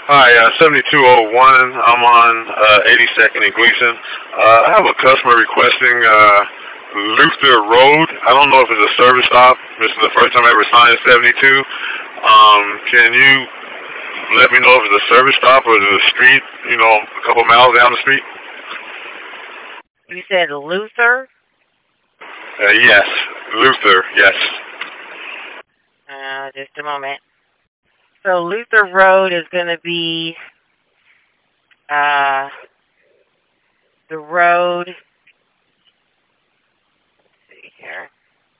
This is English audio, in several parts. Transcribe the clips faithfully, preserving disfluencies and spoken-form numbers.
Hi, uh, seventy-two oh one. I'm on uh, eighty-second and Gleason. Uh, I have a customer requesting uh, Luther Road. I don't know if it's a service stop. This is the first time I ever signed seventy-two. Um, can you let me know if it's a service stop or is it a street, you know, a couple miles down the street? You said Luther? Uh, yes, Luther, yes. Uh, just a moment. So Luther Road is going to be uh, the road. Let's see here.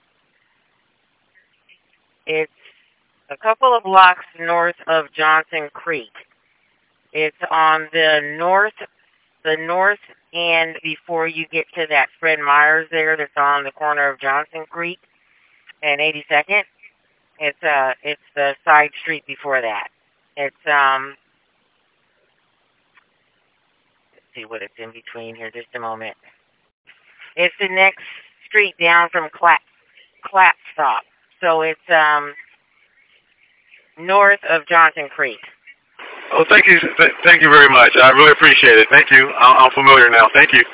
It's a couple of blocks north of Johnson Creek. It's on the north, the north end before you get to that Fred Meyer's there. That's on the corner of Johnson Creek and eighty-second. It's uh, it's the side street before that. It's um. Let's see what it's in between here. Just a moment. It's the next street down from Clap Clapstop. So it's um north of Johnson Creek. Oh, thank you, th- thank you very much. I really appreciate it. Thank you. I'm, I'm familiar now. Thank you.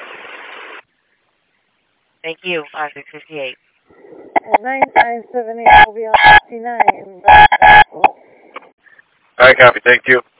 Thank you. Uh, six fifty-eight. nine five seven eight will be on fifty-nine. All right, copy. Thank you.